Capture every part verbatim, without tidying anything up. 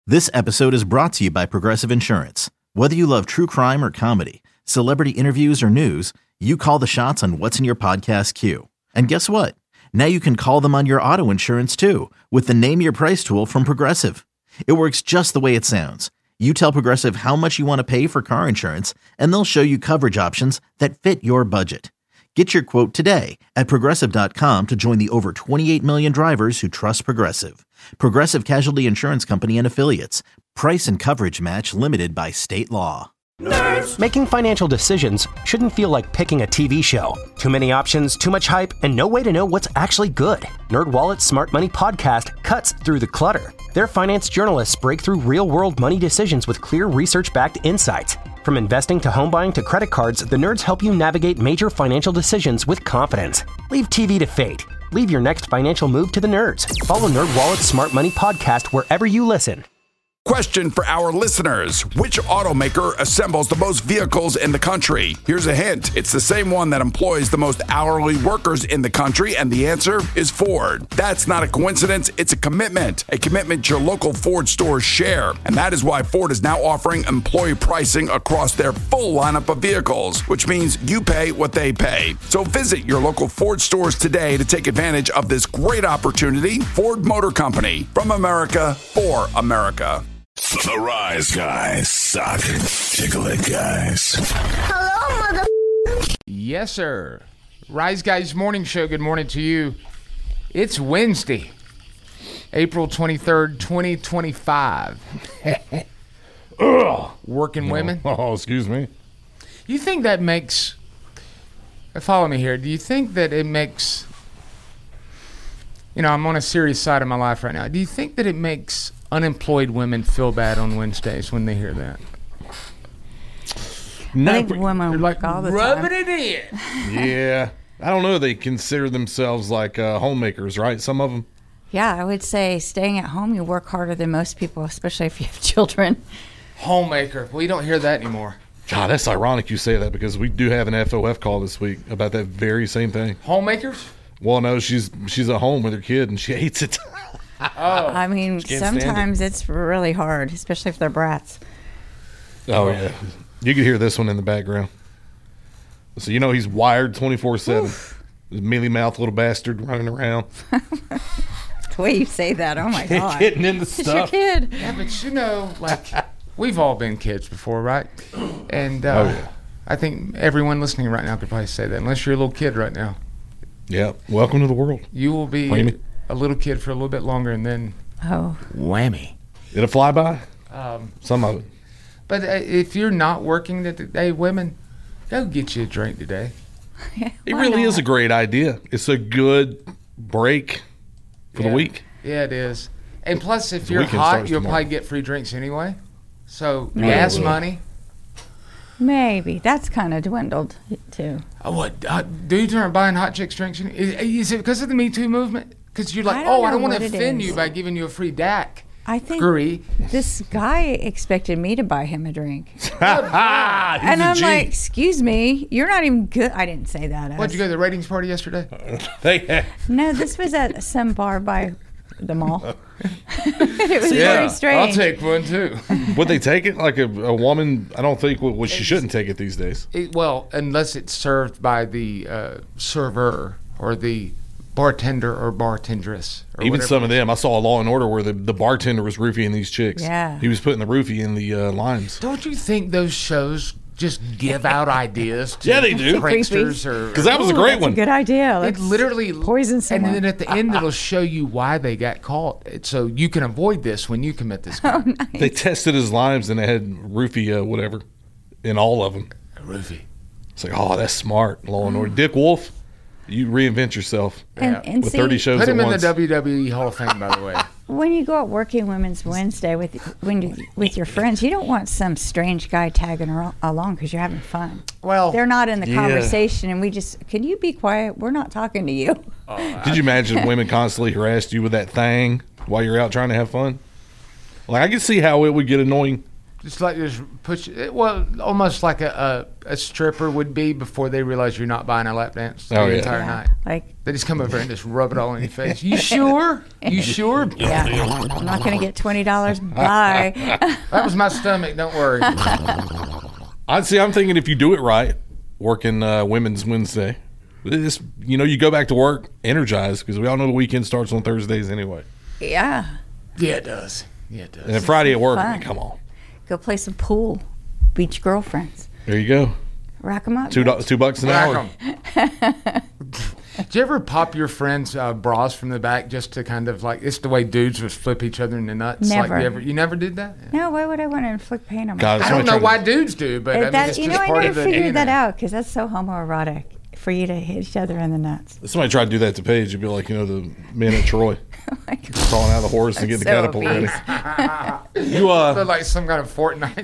This episode is brought to you by Progressive Insurance. Whether you love true crime or comedy, celebrity interviews or news, you call the shots on what's in your podcast queue. And guess what? Now you can call them on your auto insurance too with the Name Your Price tool from Progressive. It works just the way it sounds. You tell Progressive how much you want to pay for car insurance, and they'll show you coverage options that fit your budget. Get your quote today at Progressive dot com to join the over twenty-eight million drivers who trust Progressive. Progressive Casualty Insurance Company and Affiliates. Price and coverage match limited by state law. Nerds. Making financial decisions shouldn't feel like picking a T V show. Too many options, too much hype, and no way to know what's actually good. NerdWallet's Smart Money Podcast cuts through the clutter. Their finance journalists break through real-world money decisions with clear research-backed insights. From investing to home buying to credit cards, the nerds help you navigate major financial decisions with confidence. Leave T V to fate. Leave your next financial move to the nerds. Follow NerdWallet's Smart Money Podcast wherever you listen. Question for our listeners. Which automaker assembles the most vehicles in the country? Here's a hint. It's the same one that employs the most hourly workers in the country, and the answer is Ford. That's not a coincidence. It's a commitment. A commitment your local Ford stores share. And that is why Ford is now offering employee pricing across their full lineup of vehicles, which means you pay what they pay. So visit your local Ford stores today to take advantage of this great opportunity. Ford Motor Company. From America, for America. The Rise Guys suck. Tickle it, guys. Hello, mother. Yes, sir. Rise Guys Morning Show. Good morning to you. It's Wednesday, April twenty-third, twenty twenty-five. Ugh. Working no. women. Oh, excuse me. You think that makes... Follow me here. Do you think that it makes... You know, I'm on a serious side of my life right now. Do you think that it makes unemployed women feel bad on Wednesdays when they hear that? I think women They're like all the rubbing time. it in. Yeah. I don't know. They consider themselves like uh, homemakers, right? Some of them. Yeah, I would say staying at home, you work harder than most people, especially if you have children. Homemaker. We don't hear that anymore. God, that's ironic you say that because we do have an F O F call this week about that very same thing. Homemakers? Well, no, she's she's at home with her kid and she hates it. Oh. I mean, sometimes it. it's really hard, especially if they're brats. Oh, yeah. You can hear this one in the background. So, you know, he's wired twenty-four seven. This mealy-mouthed little bastard running around. The way you say that, oh, my God. Getting into It's stuff. your kid. Yeah, but you know, like, we've all been kids before, right? And uh, Oh, yeah. I think everyone listening right now could probably say that, unless you're a little kid right now. Yeah. Welcome to the world. You will be Whammy. a little kid for a little bit longer, and then Oh. whammy. It'll fly by? Um, Some of it. but uh, if you're not working today, women, go get you a drink today. Yeah, It why really not? is a great idea. It's a good break for Yeah. the week. Yeah, it is. And plus, if The you're weekend hot, starts you'll tomorrow. probably get free drinks anyway. So Maybe. gas money. Maybe. That's kind of dwindled, too. Oh, what? Uh, dudes aren't buying hot chicks drinks. Is, is it because of the Me Too movement? Because you're like, I don't oh, I know don't want what to it offend is. you by giving you a free D A C. I think Agree. this guy expected me to buy him a drink. Ah, he's And a I'm G. like, excuse me, you're not even good. I didn't say that. I What'd you go was- to the ratings party yesterday? They- No, this was at some bar by the mall. It was Yeah, very strange. I'll take one too. Would they take it like a, a woman? I don't think well, well, she shouldn't take it these days. It, well, unless it's served by the uh, server or the bartender or bartendress. Or Even whatever some of it is. them. I saw a Law and Order where the, the bartender was roofing these chicks. Yeah. He was putting the roofie in the uh, limes. Don't you think those shows just give out ideas to Yeah, they do. pranksters or Because that was a Ooh, great that's one. a good idea. it Let's literally poison someone. and then at the end it'll show you why they got caught, so you can avoid this when you commit this crime. Oh, They tested his limes and they had roofie uh, whatever in all of them. Roofie. It's like, oh, that's smart. Law and Order. Dick Wolf, you reinvent yourself And, Yeah. and with see, thirty shows Put at him in the once. W W E Hall of Fame, by the way. when you go out working Women's Wednesday with when you, with your friends, you don't want some strange guy tagging ar- along because you're having fun. Well, They're not in the Yeah. conversation, and we just, can you be quiet? We're not talking to you. Did you imagine women constantly harassed you with that thing while you're out trying to have fun? Like, I can see how it would get annoying. Just like just push it. Well, almost like a, a a stripper would be before they realize you're not buying a lap dance the Oh, yeah. entire Yeah, night. like They just come over and just rub it all in your face. You sure? You sure? yeah, I'm not gonna get twenty dollars. Bye. That was my stomach. Don't worry. I see. I'm thinking if you do it right, working uh, Women's Wednesday, this you know you go back to work energized because we all know the weekend starts on Thursdays anyway. Yeah, Yeah, it does. Yeah, it does. And then Friday at work, I Fun. mean, come on, go play some pool. Beach girlfriends. there you go. Rack 'em up. Two do- two bucks an hour. Rack 'em. Did you ever pop your friends' uh, bras from the back just to kind of like, it's the way dudes would flip each other in the nuts? Never. Like you, ever, you never did that? Yeah. No, why would I want to inflict pain on God, myself? I don't somebody know why tried dudes do, but I mean, that, it's you just know, I part never of the figured that D N A. out because that's so homoerotic for you to hit each other in the nuts. To, somebody tried to do that to Paige. You'd be like, you know, the men at Troy Oh my God. crawling out of the horse and getting the So catapult ready. obese. You uh, They're like some kind of Fortnite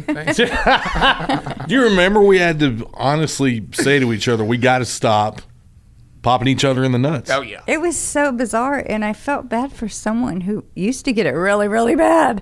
thing. do you remember we had to honestly say to each other, we got to stop popping each other in the nuts? Oh, yeah. It was so bizarre, and I felt bad for someone who used to get it really, really bad.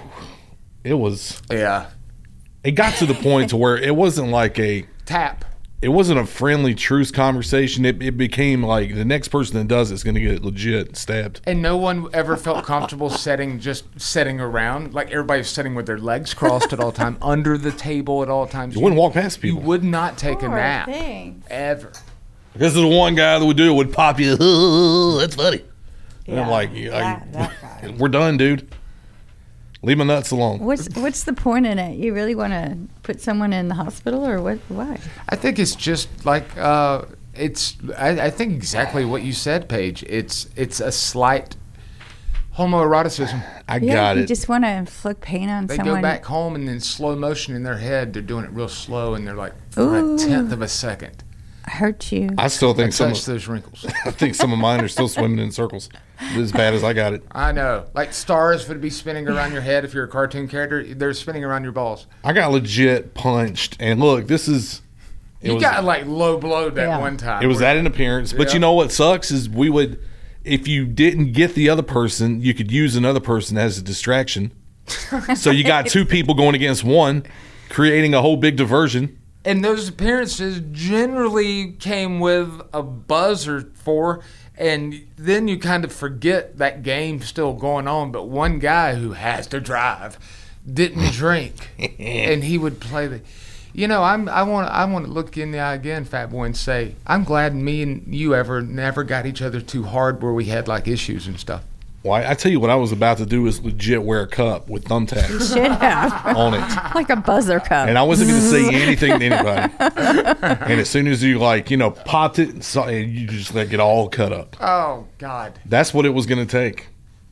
It was. Yeah. It got to the point to where it wasn't like a. Tap. It wasn't a friendly truce conversation. It, it became like the next person that does it's going to get legit stabbed. And no one ever felt comfortable setting, just sitting around. Like everybody's sitting with their legs crossed at all time, under the table at all times. You wouldn't walk past You people. would not take a Poor nap. thing. Ever. This is the one guy that would do it would pop you. That's funny. And I'm Yeah. like, Yeah, I- that guy. we're done, dude. Leave my nuts alone. What's what's the point in it? You really want to put someone in the hospital, or what? Why? I think it's just like uh, it's. I, I think exactly what you said, Paige. It's it's a slight homoeroticism. I Yeah, got you it. just want to inflict pain on They someone. go back home and in slow motion in their head, they're doing it real slow, and they're like for Ooh. a tenth of a second. hurt you. I still I think some. touch Of, those wrinkles. I think some of mine are still swimming in circles. As bad as I got it. I know. Like stars would be spinning around your head if you're a cartoon character. They're spinning around your balls. I got legit punched, and look, this is. It You was, got like low blowed that Yeah. one time. It was where- at an appearance, but Yeah. you know what sucks is we would, if you didn't get the other person, you could use another person as a distraction. So you got two people going against one, creating a whole big diversion. And those appearances generally came with a buzz or four, and then you kind of forget that game's still going on. But one guy who has to drive didn't drink, and he would play the. You know, I'm. I want. I want to look in the eye again, Fat Boy, and say, I'm glad me and you ever never got each other too hard where we had like issues and stuff. Well, I, I tell you what I was about to do is legit wear a cup with thumbtacks Should have on it. like a buzzer cup. And I wasn't going to say anything to anybody. And as soon as you, like, you know, popped it, and saw, and you just like get all cut up. Oh God. That's what it was going to take.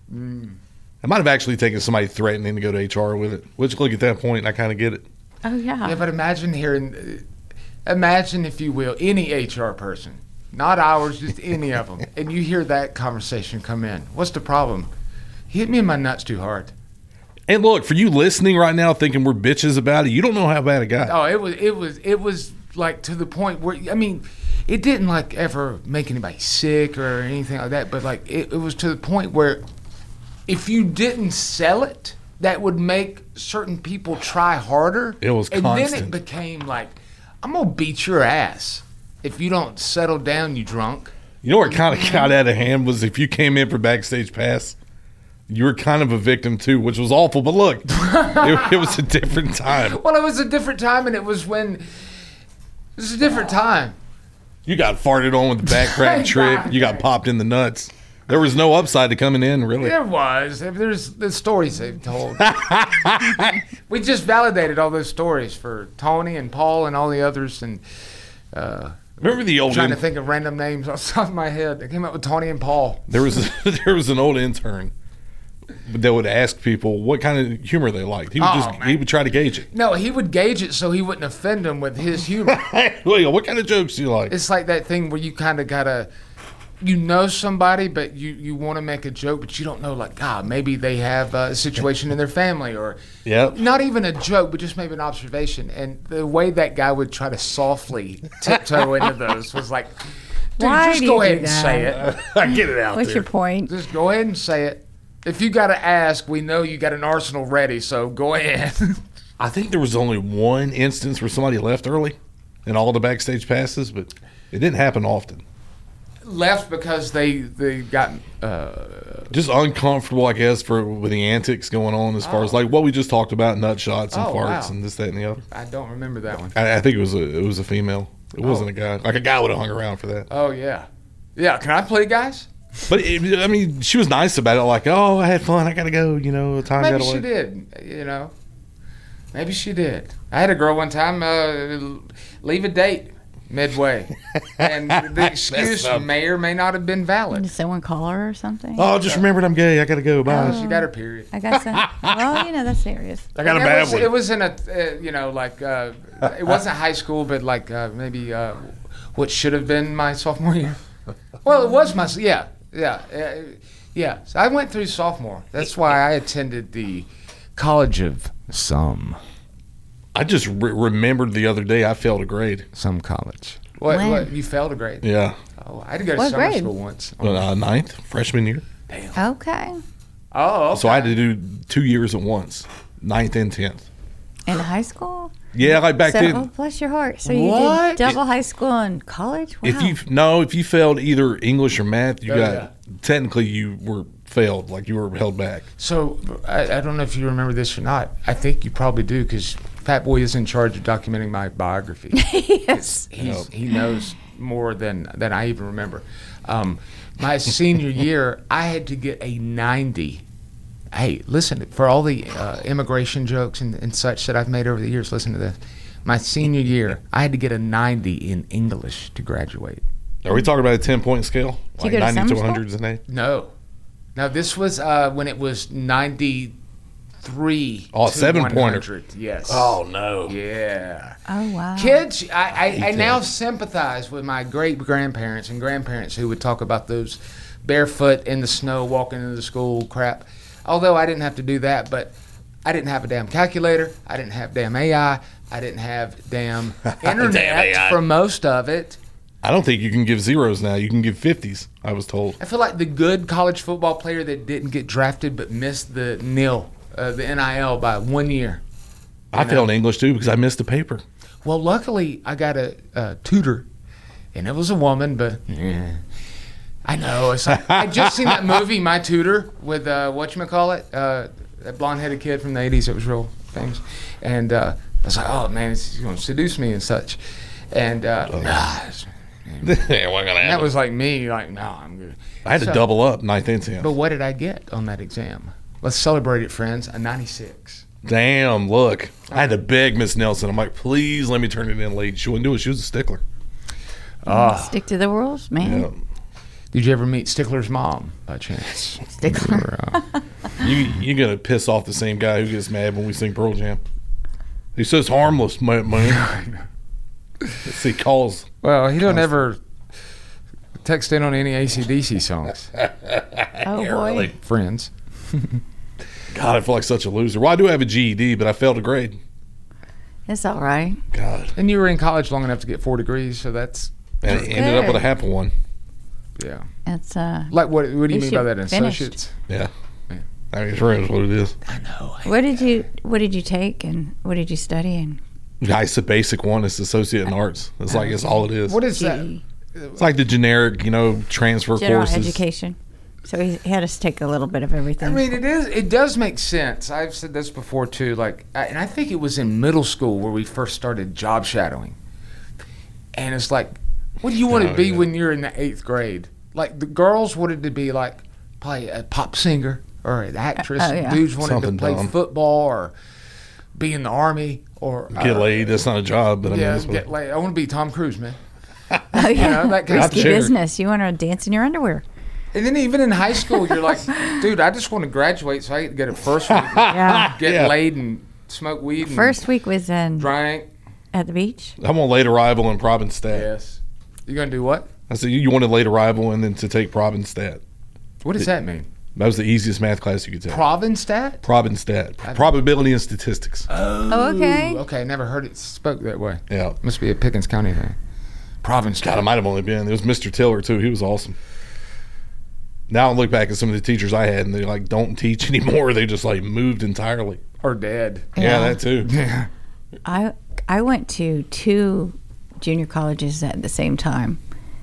I might have actually taken somebody threatening to go to H R with it. Which, look, at that point, I kind of get it. oh yeah. Yeah, but imagine hearing, uh, imagine if you will, any H R person, not ours, just any of them, and you hear that conversation come in. What's the problem? He hit me in my nuts too hard. And look, for you listening right now, thinking we're bitches about it, you don't know how bad it got. Oh, it was, it was, it was like to the point where, I mean, it didn't like ever make anybody sick or anything like that, but like it, it was to the point where if you didn't sell it, that would make certain people try harder. It was and then constant. it became like, I'm gonna beat your ass if you don't settle down, you drunk. You know where it kind of got out of hand was if you came in for Backstage Pass, you were kind of a victim too, which was awful. But look, it, it was a different time. Well, it was a different time, and it was when it was a different time. You got farted on with the back crack trick. You got popped in the nuts. There was no upside to coming in, really. There was. There's the stories they've told. We just validated all those stories for Tony and Paul and all the others, and uh, Remember the old trying in- to think of random names off the top of my head. I came up with Tony and Paul. There was a, there was an old intern that would ask people what kind of humor they liked. He would Oh, just man. he would try to gauge it. No, he would gauge it so he wouldn't offend them with his humor. Well, what kind of jokes do you like? It's like that thing where you kind of gotta, you know somebody, but you, you want to make a joke, but you don't know, like, ah, maybe they have a situation in their family, or Yep. not even a joke, but just maybe an observation. And the way that guy would try to softly tiptoe into those was like, dude, Why just do go you ahead do and say that? it. I get it out What's there. your point? Just go ahead and say it. If you got to ask, we know you got an arsenal ready, so go ahead. I think there was only one instance where somebody left early in all the backstage passes, but it didn't happen often. Left because they they got uh, Just uncomfortable, I guess, for with the antics going on as far Oh. as like what we just talked about, nut shots and Oh, farts wow. and this, that, and the other. I don't remember that one. I, I think it was a it was a female. It wasn't a guy. Like a guy would have hung around for that. Oh yeah, yeah. Can I play, guys? But it, I mean, she was nice about it. Like, oh, I had fun. I gotta go. You know, time Maybe got away. she did. You know, maybe she did. I had a girl one time uh, leave a date midway, and the excuse up. may or may not have been valid. Did someone call her or something? Oh, just remembered I'm gay. I gotta go. Bye. She got her period. I got some. Well, you know, that's serious. I got a it bad was, one. It was in a, uh, you know, like uh, it wasn't high school, but like uh, maybe uh, what should have been my sophomore year. Well, it was my yeah, yeah, uh, yeah. So I went through sophomore. That's why I attended the College of Some I just re- remembered the other day I failed a grade. Some College. What? When? What? You failed a grade? Yeah, Oh, I had to go to What summer grade? school once. uh, ninth freshman year. Okay. Oh, okay. So I had to do two years at once, ninth and tenth. In high school? Yeah, like back So, then. oh, bless your heart. So you What? did double high school and college? Wow. If you no, if you failed either English or math, you Oh, got yeah. technically you were failed, like you were held back. So I, I don't know if you remember this or not. I think you probably do because Fat Boy is in charge of documenting my biography. yes. He's, he knows more than than I even remember. Um, my senior year, I had to get a ninety. Hey, listen, for all the uh, immigration jokes and, and such that I've made over the years, listen to this. My senior year, I had to get a ninety in English to graduate. Are we talking about a ten point scale? Did you Like go to ninety summer to school? one hundred an A? No. No, this was uh, when it was ninety-three Oh, to seven-pointer. one hundred. Yes. no. Yeah. Oh, wow. Kids, I, I, I that. now sympathize with my great grandparents and grandparents who would talk about those barefoot in the snow walking into the school crap. Although I didn't have to do that, but I didn't have a damn calculator. I didn't have damn A I. I didn't have damn internet A I. for most of it. I don't think you can give zeros now. You can give fifties, I was told. I feel like the good college football player that didn't get drafted but missed the nil, uh, the N I L by one year. I failed English too because I missed a paper. Well, luckily I got a, a tutor, and it was a woman, but yeah. I know. It's like, I just seen that movie, My Tutor, with uh, whatchamacallit, uh, that blonde-headed kid from the eighties that was real famous. And uh, I was like, oh, man, he's going to seduce me and such. And uh, Oh. nah, it's- Yeah, what gonna that happen? was like me, like, no, I'm good. I had to So- double up ninth and tenth. But what did I get on that exam? Let's celebrate it, friends. A ninety-six. Damn, look. I had to beg Miss Nelson. I'm like, please let me turn it in late. She wouldn't do it. She was a stickler. Stick to the rules, man. Yeah. Did you ever meet Stickler's mom by chance? Stickler. Or, uh, You you gonna piss off the same guy who gets mad when we sing Pearl Jam? He says harmless, man. man. Let's see, calls. well, he don't ever text in on any A C D C songs. Oh, boy. Friends. God, I feel like such a loser. Well, I do have a G E D, but I failed a grade. It's all right. God, And you were in college long enough to get four degrees, so that's and it ended up with a good. half of one. yeah. It's, uh, Like what? What do you At mean least by you that? An finished. associates? Yeah. Yeah. I mean, it's really what it is. I know. what did you, what did you take and what did you study and Yeah, it's the basic one. It's associate in arts. It's like it's all it is. What is that? G E? It's like the generic, you know, transfer General courses. education. So he, he had us take a little bit of everything. I mean, it is. It does make sense. I've said this before too. Like, I, and I think it was in middle school where we first started job shadowing. And it's like, what do you want to Oh, be yeah. when you're in the eighth grade? Like the girls wanted to be like play a pop singer or an actress. Oh, yeah. Dudes wanted Something to play dumb. football or be in the army or Get uh, laid. That's not a job, but I mean, Yeah, that's what, get laid. I want to be Tom Cruise, man. oh, yeah. know, that kind of Risky chair. business. You want to dance in your underwear. And then even in high school, you're like, dude, I just want to graduate so I can get a first week, Yeah. get Yeah. laid and smoke weed and First week was in, drink. at the beach. I'm on late arrival in Provinstat. Yes. You gonna do what? I said you wanted late arrival and then to take Provinstat. What does that mean? That was the easiest math class you could take. Provinstat? Provinstat. Probability and statistics. Oh, okay. Okay, never heard it spoke that way. Yeah. Must be a Pickens County thing. Provinstat. God, I might have only been. There was Mister Tiller too. He was awesome. Now I look back at some of the teachers I had, and they like don't teach anymore. They just like moved entirely. Or dead. Yeah, that too. I I went to two junior colleges at the same time.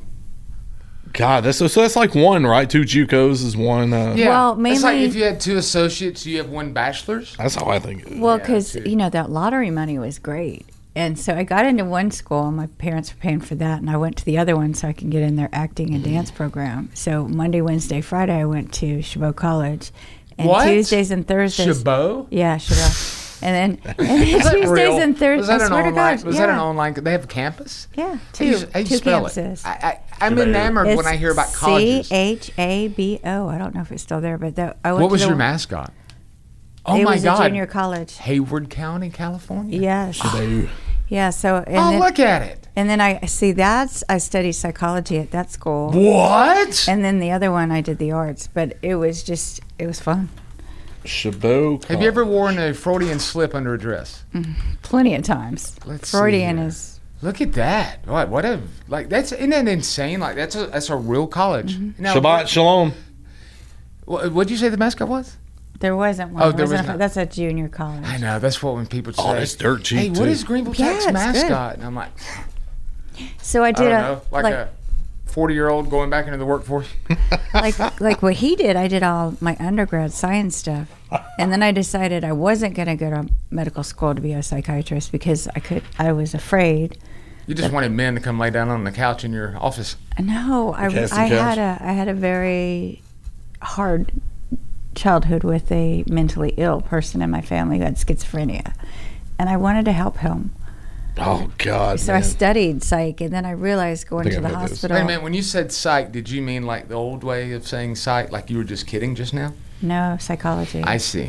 God, that's so, so that's like one, right? Two JUCOs is one. Uh, Yeah. Well, It's like mainly- if you had two associates, you have one bachelor's. That's how I think it is. Well, Yeah, because too. you know that lottery money was great, and so I got into one school, and my parents were paying for that, and I went to the other one so I can get in their acting and dance program. So Monday, Wednesday, Friday, I went to Chabot College, and What? Tuesdays and Thursdays. Chabot? Yeah, Chabot. And then, and then Is that Tuesdays real? and Thursdays. Was that I an swear to online? God, Was yeah. that an online? They have a campus. Yeah, How two, you, how you two spell campuses. it? I, I, I'm enamored when I hear about colleges. C H A B O. I don't know if it's still there, but that, I went What to was the, your mascot? Oh it my was God! a junior college. Hayward County, California. Yes. Yeah. So. And Oh, then, look at it! And then I see that's I studied psychology at that school, What? and then the other one I did the arts. But it was just it was fun. Chabot. Have you ever worn a Freudian slip under a dress? Plenty of times. Let's see Freudian here. is Look at that! What? What a like that's isn't that insane? Like that's a that's a real college. Mm-hmm. Now, Shabbat Shalom. What what'd you say the mascot was? there wasn't one. Oh, There there wasn't was a- not. That's a junior college. I know that's what when people say. Oh, that's dirt cheap, Hey, what too. is Greenville Yeah, Tech's it's good. mascot? And I'm like, So I I did don't a know, like, like a forty year old going back into the workforce. like like what he did. I did all my undergrad science stuff, and then I decided I wasn't going to go to medical school to be a psychiatrist because I could. I was afraid. You just wanted men to come lay down on the couch in your office. No, I, casting I couch? had a I had a very hard childhood with a mentally ill person in my family who had schizophrenia, and I wanted to help him. Oh God. So man. I studied psych, and then I realized going think to the I've heard this. hospital. Wait a minute, when you said psych, did you mean like the old way of saying psych, like you were just kidding just now? No, psychology. I see.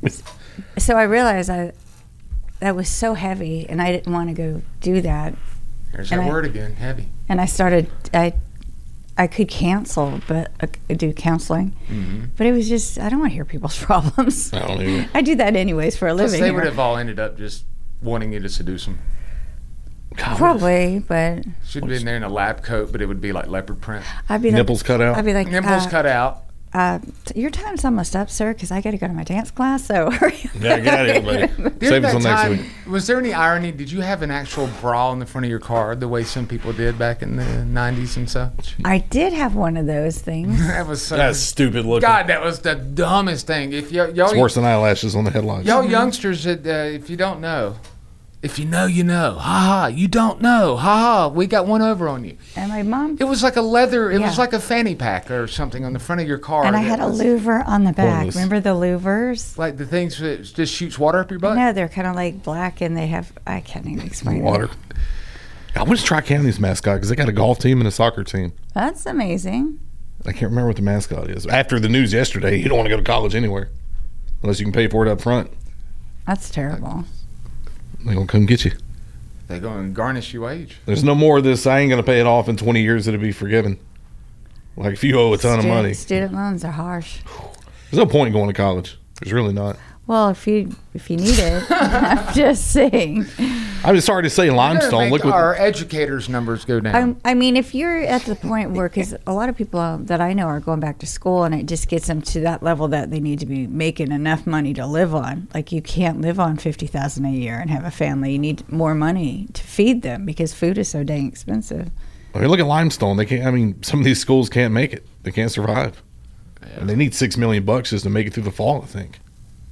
so I realized I that was so heavy, and I didn't want to go do that. There's And that I- word again, heavy. And I started. I I could cancel, but uh, do counseling, Mm-hmm. but it was just I don't want to hear people's problems. I don't either. I do that anyways for a Plus, living. they here. would have all ended up just wanting you to seduce them. God, Probably, but Should have been there in a lab coat, but it would be like leopard print. I'd be Nipples like, cut out. I'd be like, Nipples uh, cut out. Uh, t- your time's almost up, sir, because I got to go to my dance class. So hurry up. Yeah, get out of here, buddy. During Save that us till next time, week. was there any irony? Did you have an actual bra in the front of your car the way some people did back in the nineties and such? I did have one of those things. That was so. That's stupid looking. God, that was the dumbest thing. If y- y'all, It's worse than eyelashes on the headlines. y'all youngsters, that, uh, if you don't know, if you know, you know. Ha ha. You don't know. Ha ha. We got one over on you. And my mom, It was like a leather. It was Yeah. like a fanny pack or something on the front of your car. and I that had a was louver on the back. Pointless. Remember the louvers? Like the things that just shoots water up your butt. No, they're kind of like black, and they have. I can't even explain Water. it. I went to Tri-County's mascot because they got a golf team and a soccer team. That's amazing. I can't remember what the mascot is. After the news yesterday, you don't want to go to college anywhere unless you can pay for it up front. That's terrible. They're going to come get you. They're going to garnish your wage. There's no more of this. I ain't going to pay it off in twenty years. It'll be forgiven. Like if you owe a ton of Student- money, Student loans are harsh. there's no point in going to college. There's really not. Well, if you if you need it, I'm just saying. I'm just sorry to say, We're gonna Limestone. make Look what our educators' numbers go down. I'm, I mean, if you're at the point where, because a lot of people that I know are going back to school, and it just gets them to that level that they need to be making enough money to live on. Like you can't live on fifty thousand a year and have a family. You need more money to feed them because food is so dang expensive. I mean, look at Limestone. They can't. I mean, some of these schools can't make it. They can't survive. And they need six million bucks just to make it through the fall. I think.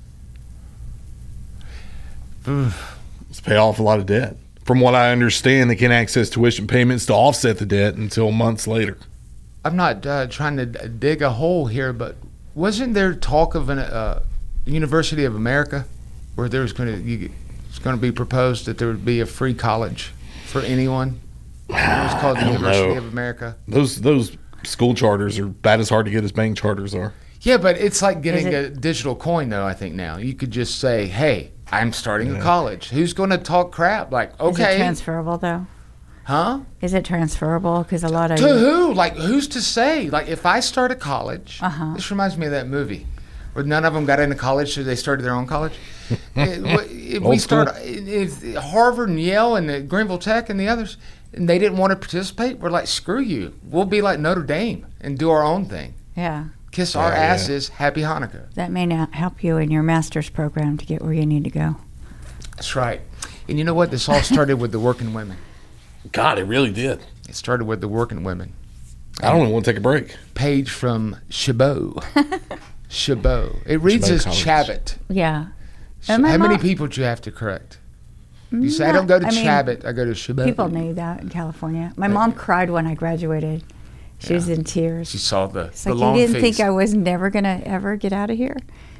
Let's pay off a lot of debt. From what I understand, they can't access tuition payments to offset the debt until months later. I'm not uh, trying to d- dig a hole here, but wasn't there talk of an uh, University of America where there was going to it's going to be proposed that there would be a free college for anyone? It was called the I don't University know. of America. Those those school charters are about as hard to get as bank charters are. Yeah, but it's like getting Is a it- digital coin, though. I think now you could just say, "Hey, I'm starting a college." Who's going to talk crap? Like, Is it okay, transferable though? huh? Is it transferable? Because a lot of To who? Like, who's to say? Like, if I start a college, Uh-huh. this reminds me of that movie where none of them got into college, so they started their own college. It- wh- if we Old school. start, if Harvard and Yale and the Greenville Tech and the others, and they didn't want to participate, we're like, screw you. We'll be like Notre Dame and do our own thing. yeah. kiss our Yeah, yeah. asses, happy Hanukkah. That may not help you in your master's program to get where you need to go. That's right. And you know what? This all started with the working women. God, it really did. It started with the working women. I don't even want to take a break. Page from Chabot. Chabot. It reads Chabot as College. Chabot. Yeah. Sh- And my How many mom- people do you have to correct? You say, I Not- don't go to I mean, Chabot, I go to Chabot. People knew that in California. My mom cried when I graduated. She was in tears. She saw the, It's the like, long you didn't face. think I was never going to ever get out of here?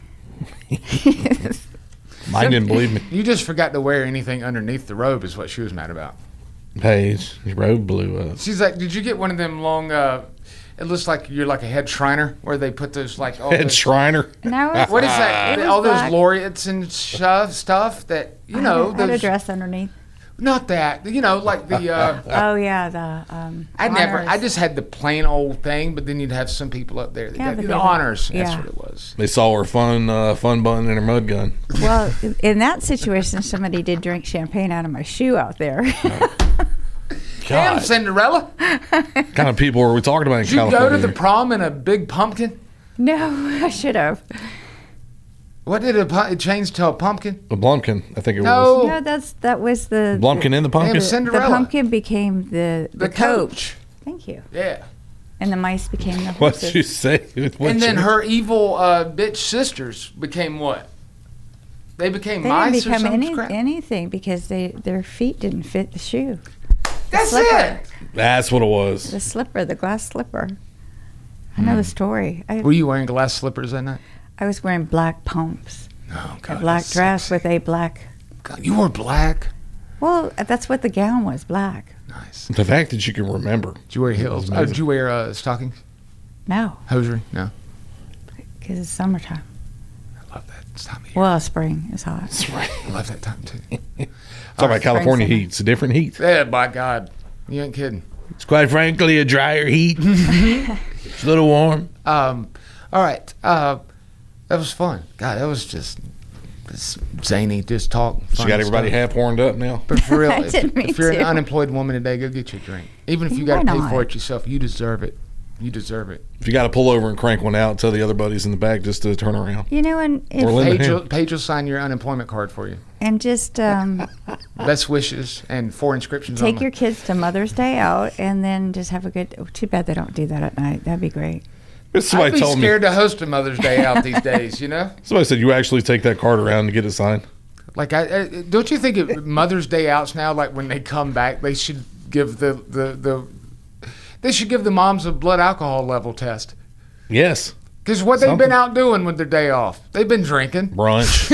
Mine didn't believe me. You just forgot to wear anything underneath the robe is what she was mad about. Paige, your robe blew up. She's like, did you get one of them long, uh, it looks like you're like a head shriner where they put those like, all Head those, Shriner. And I was, what is that? It was All those black. laureates and stuff, stuff that, you I know, had, I had a those, dress underneath. not that, you know, like the, uh, Oh, yeah, the um, I never, honors. I just had the plain old thing, but then you'd have some people up there that Yeah, got but the they don't- honors. That's yeah. what it was. They saw her fun uh, fun button and her mud gun. Well, in that situation, somebody did drink champagne out of my shoe out there. Damn, God, Cinderella. what kind of people are we talking about in Did you go California? to the prom in a big pumpkin? No, I should have. What did it, pu- it change to a pumpkin? The Blumpkin, I think it No. was. No, that's that was the Blumpkin in the pumpkin? Damn, The Cinderella. pumpkin became the the, The coach. Thank you. Yeah. And the mice became the What'd horses. you say? What'd And then you- her evil uh, bitch sisters became what? They became They mice didn't or become some any, crap? anything because they their feet didn't fit the shoe. That's slipper. it. That's what it was. The slipper, the glass slipper. I know the story. I, Were you wearing glass slippers that night? I was wearing black pumps, Oh, a God. black that's dress sexy. with a black. God, you wore black? Well, that's what the gown was, black. Nice. The fact that you can remember. Did you wear heels? Oh, amazing. did you wear uh, stockings? No, Hosiery? No. because it's summertime. I love that time of year. Well, spring is hot. I love that time, too. Talk about California summer. heat. It's a different heat. Yeah, by God. You ain't kidding. It's quite frankly a drier heat. It's a little warm. Um, all right. Uh, that was fun. God, that was just, just zany, just talk. She fun got everybody stuff. half horned up now. But for real, I if, didn't mean if you're to. an unemployed woman today, go get you a drink. Even if you Why got to pay not? for it yourself, you deserve it. You deserve it. If you got to pull over and crank one out, tell the other buddies in the back just to turn around. You know, and if, Or lend a Paige hand. will, Paige will sign your unemployment card for you. and just um, Best wishes and four inscriptions take on your them. kids to Mother's Day out, and then just have a good. Oh, too bad they don't do that at night. That'd be great. I'd Somebody be told me. scared to host a Mother's Day out these days, you know? Somebody said you actually take that card around and get it signed. Like, I, I don't you think it, Mother's Day outs now, like when they come back, they should give the, the, the they should give the moms a blood alcohol level test. Yes. Because what they've Something. been out doing with their day off, they've been drinking. Brunch.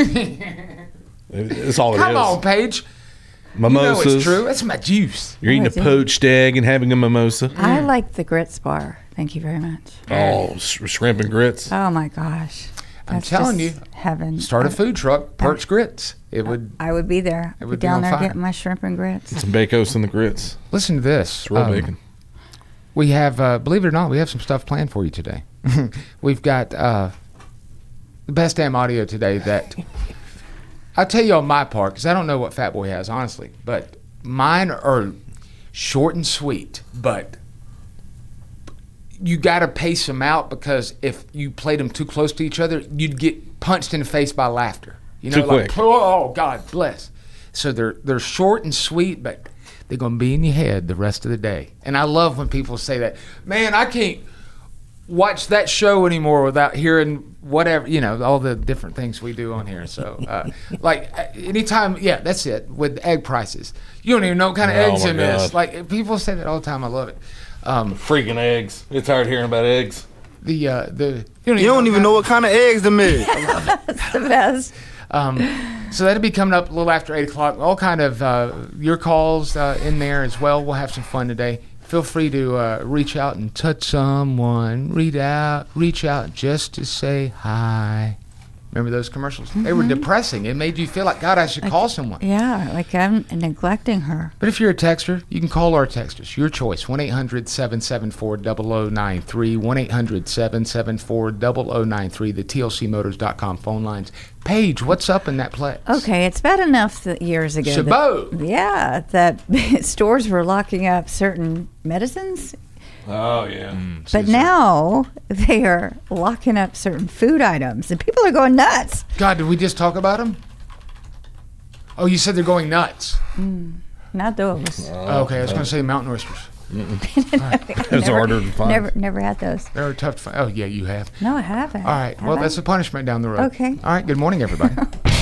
That's all it is. Come on, Paige. Mimosas. You know it's true. That's my juice. You're eating Oh, a I do. poached egg and having a mimosa. I like the grits bar. Thank you very much. Oh, sh- shrimp and grits. Oh my gosh, I'm That's telling just you, heaven. Start a I- food truck, Perch Grits. It would. I would be there. It Be would be down on there fire. getting my shrimp and grits. Some bacos and the grits. Listen to this. It's real Um, bacon. We have, uh, believe it or not, we have some stuff planned for you today. We've got uh, the best damn audio today that I'll tell you on my part, because I don't know what Fat Boy has, honestly. But mine are short and sweet, but you got to pace them out because if you played them too close to each other, you'd get punched in the face by laughter. You know, Too like, quick. oh, God bless. So they're they're short and sweet, but they're going to be in your head the rest of the day. And I love when people say that. Man, I can't watch that show anymore without hearing whatever, you know, all the different things we do on here. So, uh, like, uh, anytime, yeah, that's it, with egg prices. You don't even know what kind of Oh, eggs my in this. God. Like, people say that all the time. I love it. Um, Freaking eggs. It's hard hearing about eggs. the, uh, the, you don't You don't even know what kind of eggs them is. That's the best. Um, so that'll be coming up a little after eight o'clock. All kind of uh, your calls uh, in there as well. We'll have some fun today. Feel free to uh, reach out and touch someone. Read out, reach out just to say hi. Remember those commercials? They were depressing. It made you feel like, God, I should call someone. Yeah, like I'm neglecting her. But if you're a texter, you can call our texters. Your choice. one eight hundred seven seven four zero zero nine three. one eight hundred seven seven four zero zero nine three. The T L C Motors dot com phone lines. Paige, what's up in that place? Okay, it's bad enough that years ago. Chabot. That, yeah, that stores were locking up certain medicines Oh, yeah. Mm, But now they are locking up certain food items, and people are going nuts. God, did we just talk about them? Oh, you said they're going nuts. Mm, not those. Oh, okay, I was going to say mountain oysters. Those are harder to find. Never, never had those. They were tough to find. Oh, yeah, you have. No, I haven't. All right, well, Have I? that's a punishment down the road. Okay. All right, good morning, everybody.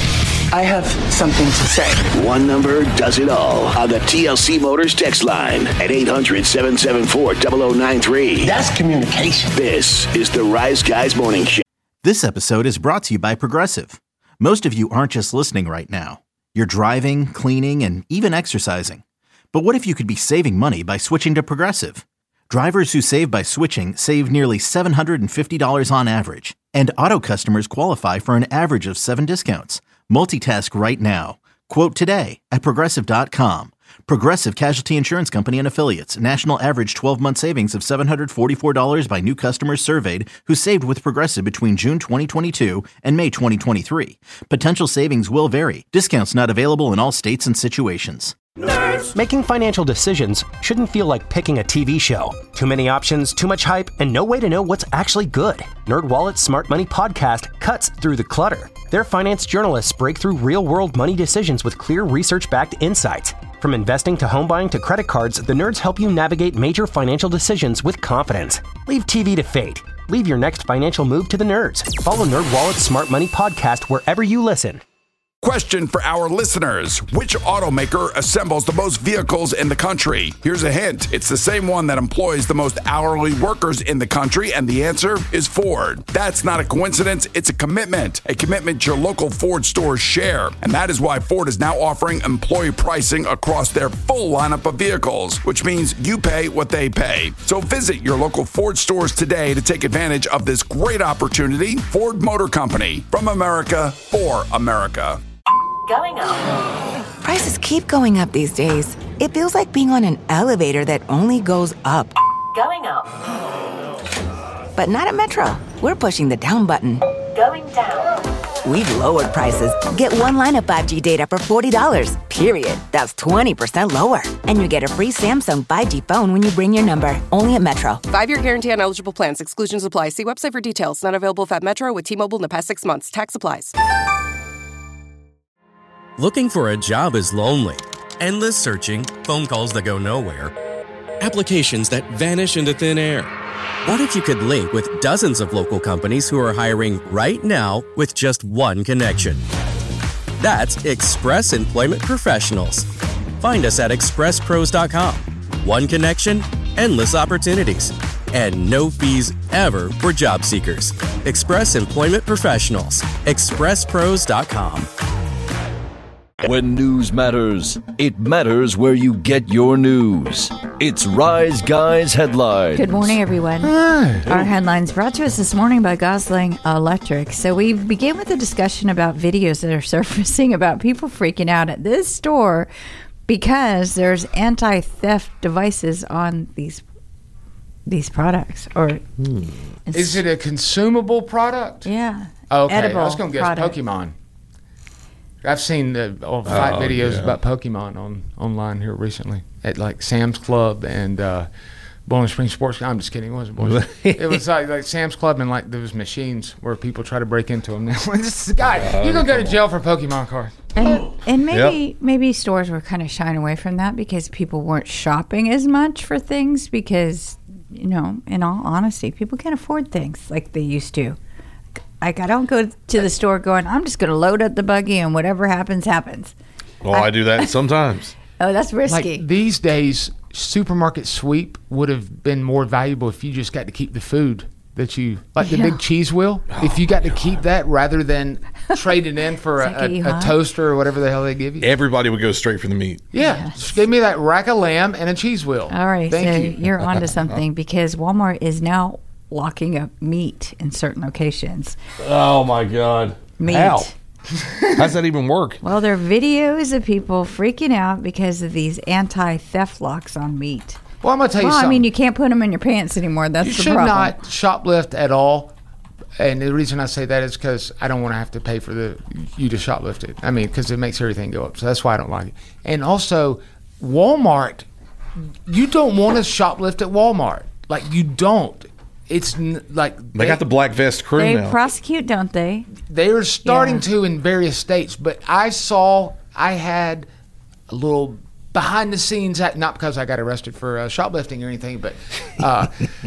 I have something to say. One number does it all on the T L C Motors text line at eight hundred, seven seven four, zero zero nine three. That's communication. This is the Rise Guys Morning Show. This episode is brought to you by Progressive. Most of you aren't just listening right now. You're driving, cleaning, and even exercising. But what if you could be saving money by switching to Progressive? Drivers who save by switching save nearly seven hundred fifty dollars on average. And auto customers qualify for an average of seven discounts. Multitask right now. Quote today at Progressive dot com. Progressive Casualty Insurance Company and Affiliates. National average twelve-month savings of seven hundred forty-four dollars by new customers surveyed who saved with Progressive between June twenty twenty-two and May twenty twenty-three. Potential savings will vary. Discounts not available in all states and situations. Making financial decisions shouldn't feel like picking a T V show. Too many options, too much hype, and no way to know what's actually good. NerdWallet's Smart Money Podcast cuts through the clutter. Their finance journalists break through real-world money decisions with clear research-backed insights. From investing to home buying to credit cards, the nerds help you navigate major financial decisions with confidence. Leave T V to fate. Leave your next financial move to the nerds. Follow NerdWallet's Smart Money Podcast wherever you listen. Question for our listeners. Which automaker assembles the most vehicles in the country? Here's a hint. It's the same one that employs the most hourly workers in the country, and the answer is Ford. That's not a coincidence. It's a commitment. A commitment your local Ford stores share. And that is why Ford is now offering employee pricing across their full lineup of vehicles, which means you pay what they pay. So visit your local Ford stores today to take advantage of this great opportunity. Ford Motor Company. From America, for America. Going up. Prices keep going up these days. It feels like being on an elevator that only goes up. Going up. But not at Metro. We're pushing the down button. Going down. We've lowered prices. Get one line of five G data for forty dollars, period. That's twenty percent lower. And you get a free Samsung five G phone when you bring your number. Only at Metro. Five-year guarantee on eligible plans. Exclusions apply. See website for details. Not available at Metro with T-Mobile in the past six months. Tax applies. Looking for a job is lonely. Endless searching, phone calls that go nowhere, applications that vanish into thin air. What if you could link with dozens of local companies who are hiring right now with just one connection? That's Express Employment Professionals. Find us at express pros dot com. One connection, endless opportunities, and no fees ever for job seekers. Express Employment Professionals. express pros dot com. When news matters, it matters where you get your news. It's Rise Guys Headlines. Good morning, everyone. Hi. Our headlines brought to us this morning by Gosling Electric. So we begin with a discussion about videos that are surfacing about people freaking out at this store because there's anti-theft devices on these these products. Or hmm. Is it a consumable product? Yeah. Okay, edible I was going to guess product. Pokemon. I've seen uh, oh, five oh, videos yeah. about Pokemon on online here recently at like Sam's Club and uh, Bowling Spring Sports. I'm just kidding. It wasn't Bowling. It was like, like Sam's Club and like those machines where people try to break into them. This is, guy, Oh, you're gonna go to jail for Pokemon cards. And, and maybe Yep. maybe stores were kind of shying away from that because people weren't shopping as much for things because, you know, in all honesty, people can't afford things like they used to. Like, I don't go to the store going, I'm just going to load up the buggy and whatever happens, happens. Well, I, I do that sometimes. Oh, that's risky. Like these days, supermarket sweep would have been more valuable if you just got to keep the food that you, like the Yeah. big cheese wheel, oh, if you got God. to keep that rather than trade it in for a, a, a toaster or whatever the hell they give you. Everybody would go straight for the meat. Yeah, yes. Just give me that rack of lamb and a cheese wheel. All right, Thank so you. you're onto something because Walmart is now locking up meat in certain locations. Oh my God! Meat. How? How's that even work? Well, there are videos of people freaking out because of these anti-theft locks on meat. Well, I'm gonna tell you well, something. I mean, you can't put them in your pants anymore. That's you the should problem. not shoplift at all. And the reason I say that is because I don't want to have to pay for the you to shoplift it. I mean, because it makes everything go up. So that's why I don't like it. And also, Walmart, you don't want to shoplift at Walmart. Like you don't. It's n- like they, they got the black vest crew they now. They prosecute, don't they? They are starting yeah. to in various states. But I saw I had a little behind the scenes act, not because I got arrested for uh, shoplifting or anything, but uh,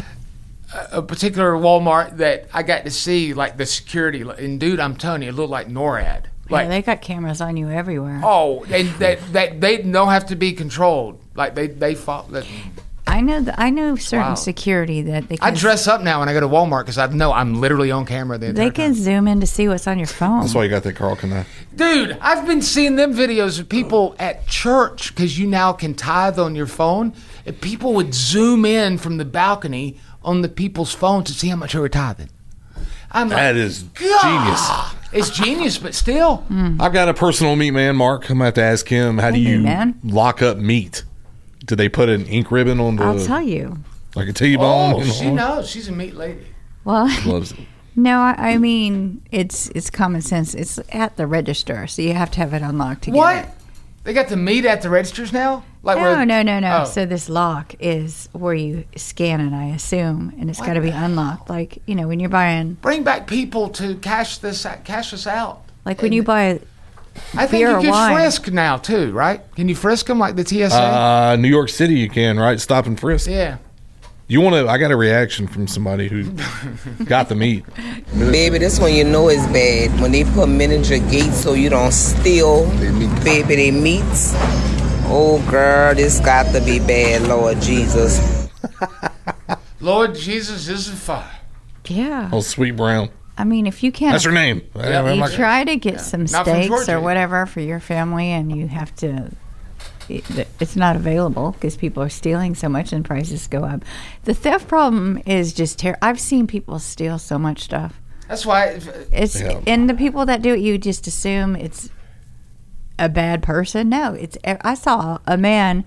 a particular Walmart that I got to see like the security. And dude, I'm telling you, it looked like NORAD. Like, yeah, they got cameras on you everywhere. Oh, and that that they don't have to be controlled. Like they they fought that. I know that I know certain Wow. security that they. Can I dress up now when I go to Walmart because I know I'm literally on camera. The they can time. zoom in to see what's on your phone. That's why you got that Carl Canai. Dude, I've been seeing them videos of people at church because you now can tithe on your phone. And people would zoom in from the balcony on the people's phones to see how much they were tithing. I'm like, that is God. genius. It's genius, but still. Mm. I've got a personal meat man, Mark. I'm going to have to ask him, how do Hey, you man. lock up meat? Do they put an ink ribbon on the... I'll tell you. Like a T-bone? Oh, you know? she knows. She's a meat lady. Well, Loves it. no, I, I mean it's it's common sense. It's at the register, so you have to have it unlocked to What? get it. They got the meat at the registers now? Like No, where, no, no, no. Oh. So this lock is where you scan it, I assume, and it's got to be unlocked. Like you know, when you're buying, Bring back people to cash this cash this out. like when you buy. I think beer you or can wine. frisk now too, right? Can you frisk them like the T S A? Uh, New York City, you can, right? Stop and frisk. yeah. You want to? I got a reaction from somebody who got the meat. Baby, this one you know is bad. When they put miniature gates so you don't steal, baby, they meats. Oh, girl, this got to be bad, Lord Jesus. Lord Jesus is a fire. Yeah. Oh, Sweet Brown. I mean, if you can't. That's her name. Yeah. You I'm not- try to get Yeah. some Not from steaks Georgia. or whatever for your family, and you have to. it- It's not available because people are stealing so much and prices go up. The theft problem is just terrible. I've seen people steal so much stuff. That's why. It's Yeah. and the people that do it, you just assume it's a bad person. No, it's. I saw a man.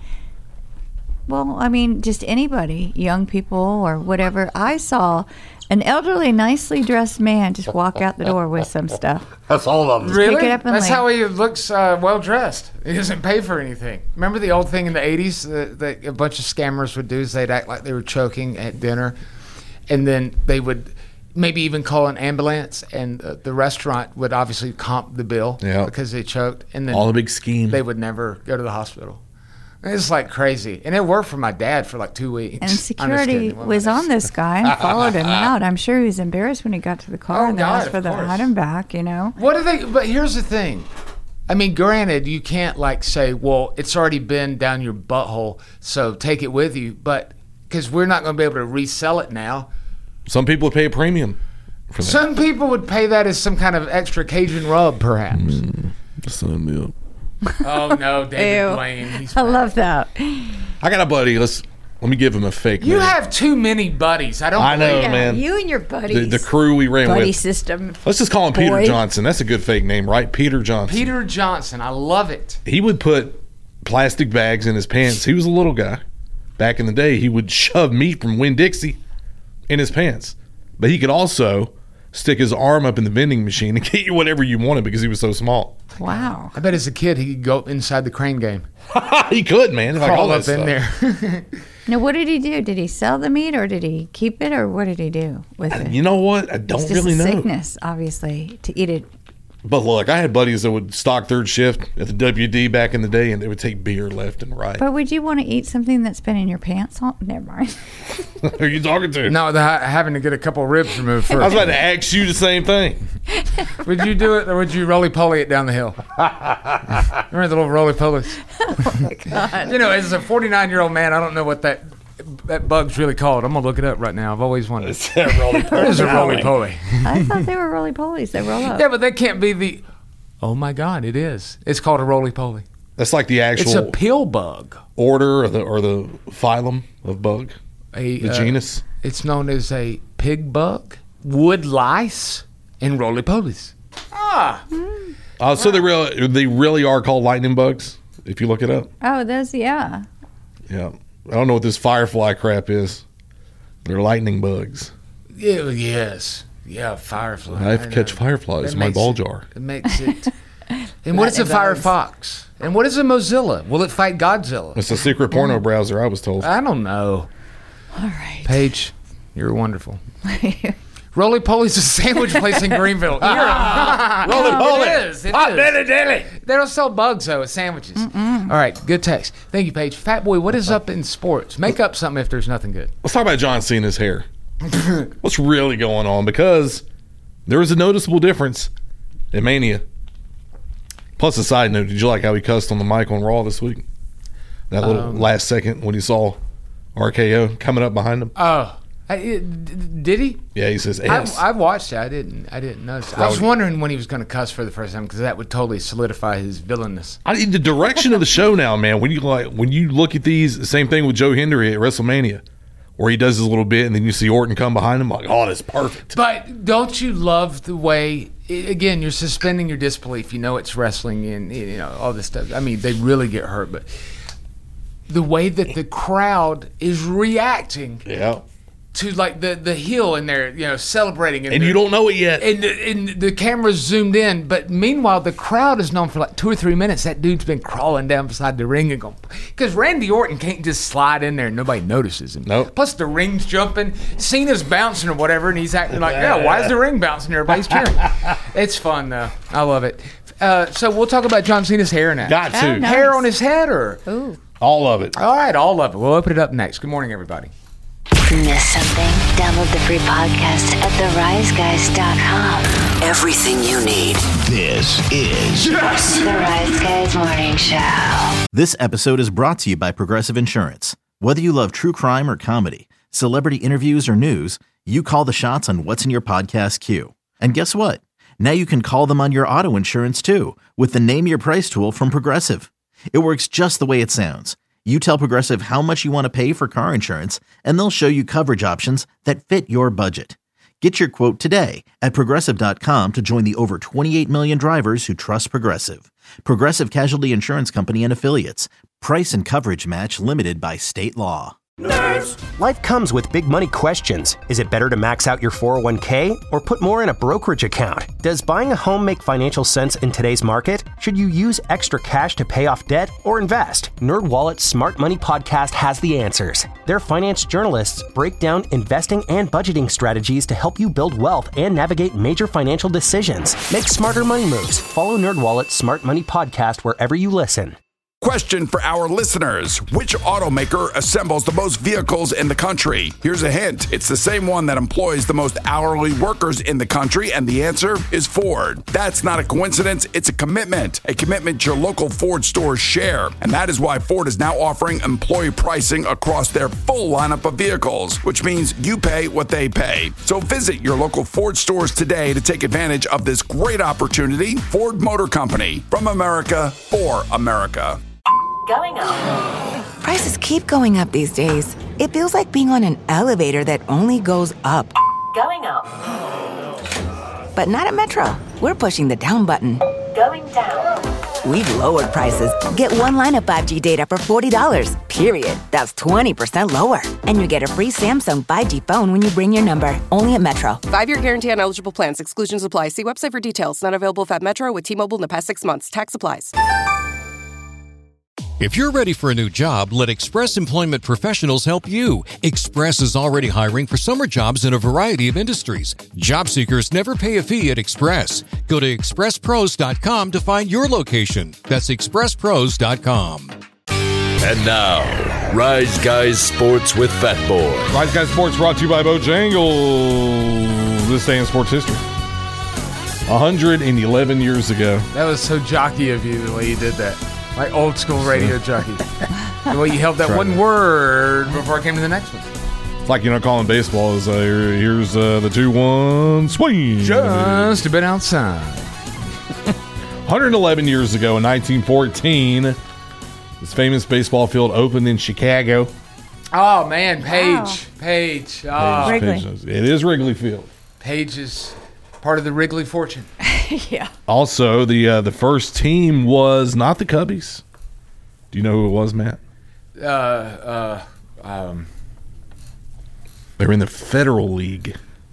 Well, I mean, just anybody, young people or whatever. I saw an elderly, nicely dressed man just walk out the door with some stuff. That's all of them. Really? pick it up and That's leave. how he looks uh, well dressed. He doesn't pay for anything. Remember the old thing in the eighties that, that a bunch of scammers would do is they'd act like they were choking at dinner, and then they would maybe even call an ambulance, and uh, the restaurant would obviously comp the bill Yeah. because they choked, and then All a big scheme. they would never go to the hospital. It's like crazy, and it worked for my dad for like two weeks. And I'm just security kidding. What was am I on this guy and followed him out. I'm sure he was embarrassed when he got to the car Oh, and they God, asked for of the course. item back, you know. What do they? But here's the thing. I mean, granted, you can't like say, "Well, it's already been down your butthole, so take it with you." But because we're not going to be able to resell it now, Some people would pay a premium for that. some people would pay that as some kind of extra Cajun rub, perhaps. Mm, sign me up. Oh no, David Ew. Blaine. He's I love that. I got a buddy. Let's let me give him a fake You name. have too many buddies. I don't. I know, believe Yeah, man. you and your the, buddies. the crew we ran buddy with. system. Let's just call him Peter boy. Johnson. That's a good fake name, right? Peter Johnson. Peter Johnson. I love it. He would put plastic bags in his pants. He was a little guy. Back in the day, he would shove meat from Winn-Dixie in his pants. But he could also stick his arm up in the vending machine and get you whatever you wanted because he was so small. Wow. I bet as a kid he could go inside the crane game, He could, man. Like all crawl that up in stuff. there. Now, what did he do? Did he sell the meat or did he keep it or what did he do with it? You know what? I don't It's just really a know. sickness, obviously, to eat it. But look, I had buddies that would stock third shift at the W D back in the day, and they would take beer left and right. But would you want to eat something that's been in your pants? All? Never mind. Who are you talking to? No, the, having to get a couple ribs removed first. I was about to ask you the same thing. Would you do it or would you roly poly it down the hill? Remember the little roly polies? Oh my God. You know, as a forty-nine year old man, I don't know what that that bug's really called. I'm gonna look it up right now. I've always wondered. It's a roly What is a roly poly? I thought they were roly polies. They roll up. Yeah, but that can't be the. Oh my God, it is. It's called a roly poly. That's like the actual It's a pill bug. order or the or the phylum of bug, A, the uh, genus. It's known as a pig bug, wood lice, and roly polies. Ah. Uh, so they really they really are called lightning bugs. If you look it up, Oh, those, yeah. yeah. I don't know what this firefly crap is. They're lightning bugs. Yeah, yes. Yeah, firefly. I have to know. catch fireflies That in my makes ball it- jar. It makes it. And what is a Lightning bugs. Firefox? And what is a Mozilla? Will it fight Godzilla? It's a secret porno browser, I was told. I don't know. All right. Paige, you're wonderful. Roly Poly's a sandwich place in Greenville. You're a, Roly Poly. It is. It Hot is. Deli Deli. They don't sell bugs, though. It's sandwiches. Mm-mm. All right. Good text. Thank you, Paige. Fat Boy, what is up in sports? Make up something if there's nothing good. Let's talk about John Cena's hair. What's really going on? Because there was a noticeable difference in Mania. Plus, a side note, did you like how he cussed on the mic on Raw this week? That little Um, last second when he saw R K O coming up behind him. Oh. I, it, d- did he? Yeah, he says I, S. I watched it. I didn't. I didn't notice. I was wondering when he was going to cuss for the first time because that would totally solidify his villainous. I the direction of the show now, man. When you like, when you look at these, same thing with Joe Hendry at WrestleMania, where he does his little bit, and then you see Orton come behind him. Like, oh, that's perfect. But don't you love the way? It, again, you're suspending your disbelief. You know it's wrestling, and you know all this stuff. I mean, they really get hurt, but the way that the crowd is reacting. Yeah. To like the the heel in there, you know, celebrating, And the, you don't know it yet. And the, and the camera's zoomed in, but meanwhile the crowd is known for like two or three minutes. That dude's been crawling down beside the ring and going, because Randy Orton can't just slide in there and nobody notices him. Nope. Plus the ring's jumping, Cena's bouncing or whatever, and he's acting like, yeah, why is the ring bouncing? Everybody's cheering. It's fun though. I love it. Uh, so we'll talk about John Cena's hair now. Got to. Oh, nice. Hair on his head or Ooh. All of it. all right, all of it. We'll open it up next. Good morning, everybody. Miss something? Download the free podcast at the rise guys dot com. Everything you need. This is The Rise Guys Morning Show. This episode is brought to you by Progressive Insurance. Whether you love true crime or comedy, celebrity interviews or news, you call the shots on what's in your podcast queue. And guess what? Now you can call them on your auto insurance too with the Name Your Price tool from Progressive. It works just the way it sounds. You tell Progressive how much you want to pay for car insurance, and they'll show you coverage options that fit your budget. Get your quote today at Progressive dot com to join the over twenty-eight million drivers who trust Progressive. Progressive Casualty Insurance Company and Affiliates. Price and coverage match limited by state law. Life comes with big money questions. Is it better to max out your four oh one k or put more in a brokerage account? Does buying a home make financial sense in today's market? Should you use extra cash to pay off debt or invest? NerdWallet's Smart Money Podcast has the answers. Their finance journalists break down investing and budgeting strategies to help you build wealth and navigate major financial decisions. Make smarter money moves. Follow NerdWallet's Smart Money Podcast wherever you listen. Question for our listeners. Which automaker assembles the most vehicles in the country? Here's a hint. It's the same one that employs the most hourly workers in the country, and the answer is Ford. That's not a coincidence. It's a commitment. A commitment your local Ford stores share. And that is why Ford is now offering employee pricing across their full lineup of vehicles, which means you pay what they pay. So visit your local Ford stores today to take advantage of this great opportunity. Ford Motor Company. From America, for America. Going up. Prices keep going up these days. It feels like being on an elevator that only goes up. Going up. But not at Metro. We're pushing the down button. Going down. We've lowered prices. Get one line of five G data for forty dollars, period. That's twenty percent lower. And you get a free Samsung five G phone when you bring your number. Only at Metro. Five-year guarantee on eligible plans. Exclusions apply. See website for details. Not available if at Metro with T-Mobile in the past six months. Tax applies. If you're ready for a new job, let Express Employment Professionals help you. Express is already hiring for summer jobs in a variety of industries. Job seekers never pay a fee at Express. Go to express pros dot com to find your location. That's express pros dot com. And now, Rise Guys Sports with Fat Boy. Rise Guys Sports brought to you by Bojangles. This day in sports history. one hundred eleven years ago. That was so jockey of you the way you did that. Like old school radio jockey. The way you held that one word before I came to the next one. It's like, you know, calling baseball is uh, here's uh, the two one swing. Just a bit outside. one hundred eleven years ago in nineteen fourteen, this famous baseball field opened in Chicago. Oh, man. Paige. Wow. Paige. Oh. Paige, Paige. It is Wrigley Field. Paige is part of the Wrigley fortune. Yeah. Also, the uh, the first team was not the Cubbies. Do you know who it was, Matt? Uh, uh, um. They were in the Federal League.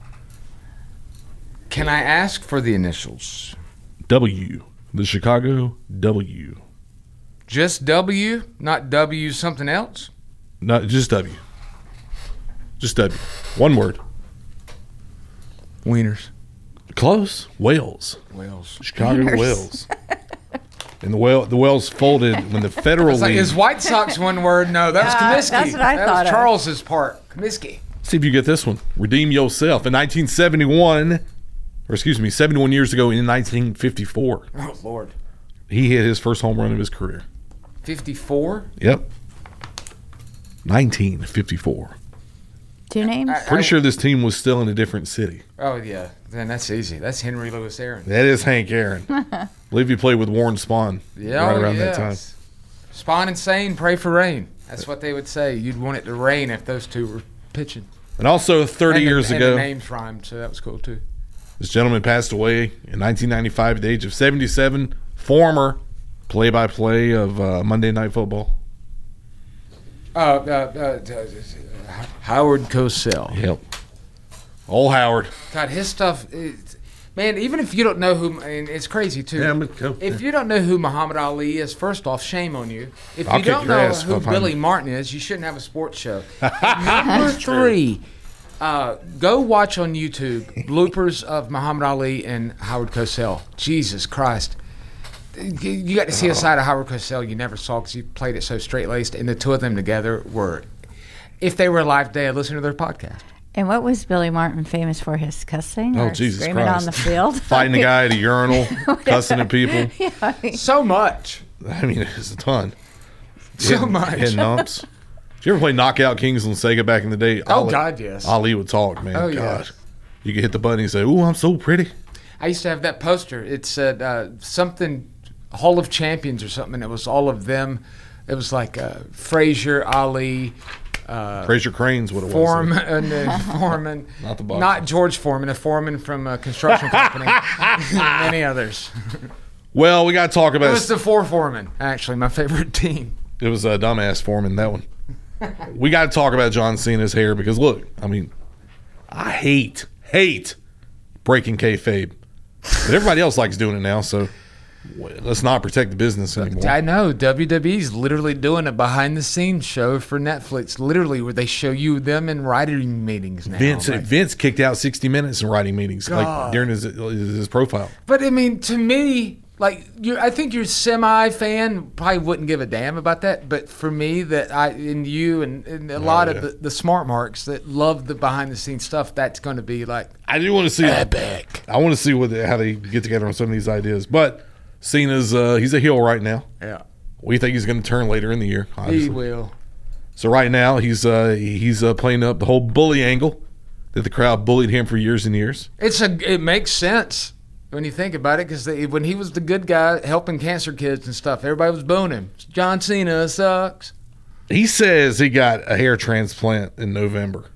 Can I ask for the initials? W. The Chicago W. Just W? Not W something else? Not just W. Just W. One word. Wieners. Close. Whales. Whales. Chicago Wieners. Whales. And the whale, the Whales folded when the Federal It's like, League. is White Sox one word? No, that was Uh, Comiskey. that's what I that thought was of. Charles's part. Comiskey. See if you get this one. Redeem yourself. In nineteen seventy-one, or excuse me, seventy-one years ago in nineteen fifty-four, Oh, Lord. he hit his first home run of his career. fifty-four? Yep. nineteen fifty-four. Two names? Pretty sure this team was still in a different city. Oh, yeah. Then that's easy. That's Henry Louis Aaron. That is Hank Aaron. I believe he played with Warren Spahn Yeah, right around yes. that time. Spawn and Sane, pray for rain. That's what they would say. You'd want it to rain if those two were pitching. And also thirty And the- years and ago, the names rhymed, so that was cool, too. this gentleman passed away in nineteen ninety-five at the age of seventy-seven. Former play-by-play of uh, Monday Night Football. Uh, uh, uh, uh, Howard Cosell. Yep. Old Howard. God, his stuff, is, man, even if you don't know who, and it's crazy, too. Yeah, I'm gonna go- if you don't know who Muhammad Ali is, first off, shame on you. If I'll you kick don't your know ass who if I find Billy you. Martin is, you shouldn't have a sports show. Number three, uh, go watch on YouTube bloopers of Muhammad Ali and Howard Cosell. Jesus Christ. You- You got to see a side of Howard Cosell you never saw because he played it so straight-laced, and the two of them together were, if they were alive today, I'd listen to their podcast. And what was Billy Martin famous for? His cussing Oh, or Jesus screaming Christ. on the field? Fighting the guy at a urinal, cussing at people. Yeah, I mean- So much. I mean, it's a ton. So Hitting- much. Hitting umps. Did you ever play Knockout Kings on Sega back in the day? Oh, Ali- God, yes. Ali would talk, man. Oh, God. yes. You could hit the button and say, ooh, I'm so pretty. I used to have that poster. It said uh, something Hall of Champions or something, and it was all of them. It was like uh, Frazier, Ali, uh, Frazier Crane's what it was. Foreman, and then Foreman, Not the boxer. not George Foreman, a foreman from a construction company, many others. Well, we got to talk It about was the four Foreman, actually, my favorite team. It was a dumbass Foreman, that one. We got to talk about John Cena's hair because, look, I mean, I hate, hate breaking kayfabe. But everybody else likes doing it now, so let's not protect the business anymore. I know W W E's literally doing a behind-the-scenes show for Netflix, literally where they show you them in writing meetings now. Vince Like- Vince kicked out sixty minutes in writing meetings like God. during his his profile. But I mean, to me, like, you're, I think your semi-fan probably wouldn't give a damn about that. But for me, that I and you and, and a lot yeah. of the, the smart marks that love the behind-the-scenes stuff, that's going to be like, I do want to see epic. I want to see what they, how they get together on some of these ideas. But Cena's uh, he's a heel right now. Yeah, We think he's going to turn later in the year. he Obviously. will. So right now he's uh, he's uh, playing up the whole bully angle that the crowd bullied him for years and years. It's a. It makes sense when you think about it, because when he was the good guy helping cancer kids and stuff, everybody was booing him. John Cena sucks. He says he got a hair transplant in November.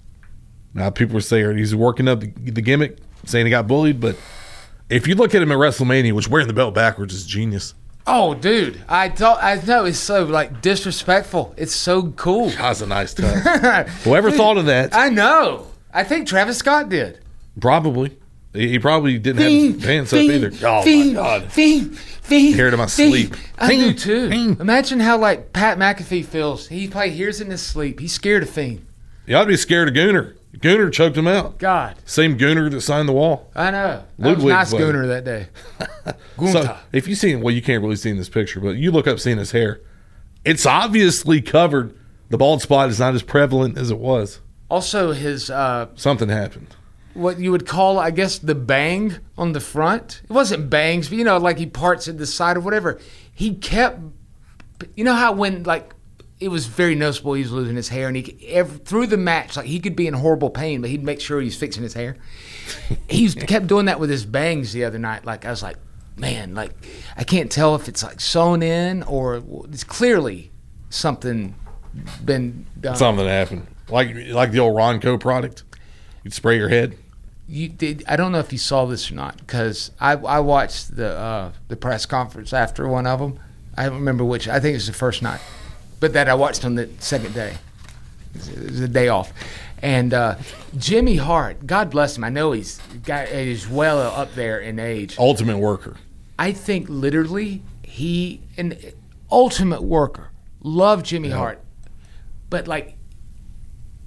Now people are saying he's working up the, the gimmick, saying he got bullied, but if you look at him at WrestleMania, which wearing the belt backwards is genius. Oh, dude, I thought I know it's so like disrespectful. It's so cool. That's a nice touch. Whoever thought of that? I know. I think Travis Scott did. Probably. He he probably didn't Fiend, have his pants fiend, up either. Oh fiend, my God! Fiend, fiend, Hear it in my fiend. sleep. I do Fiend, too. fiend. Imagine how like Pat McAfee feels. He probably hears in his sleep. He's scared of Fiend. You ought to be scared of Gooner. Gooner choked him out. God, Same Gooner that signed the wall. I know. That Ludwig was nice played. Gooner that day. So Gunta. if you see, well, you can't really see in this picture, but you look up Cena's hair. It's obviously covered. The bald spot is not as prevalent as it was. Also, his uh, Something happened. what you would call, I guess, the bang on the front. It wasn't bangs, but you know, like he parts at the side or whatever. He kept, you know how when like it was very noticeable he was losing his hair, and he every, through the match, like he could be in horrible pain, but he'd make sure he's fixing his hair. He kept doing that with his bangs the other night. Like I was like, man, like I can't tell if it's like sewn in or it's clearly something been done. Something happened. Like like the old Ronco product. You'd spray your head. You did. I don't know if you saw this or not, because I, I watched the uh, the press conference after one of them. I don't remember which. I think it was the first night, but that I watched on the second day. It was, it was a day off, and uh, Jimmy Hart, God bless him. I know he's got he's well up there in age. Ultimate worker. I think literally he an ultimate worker. Love Jimmy Yeah. Hart, but like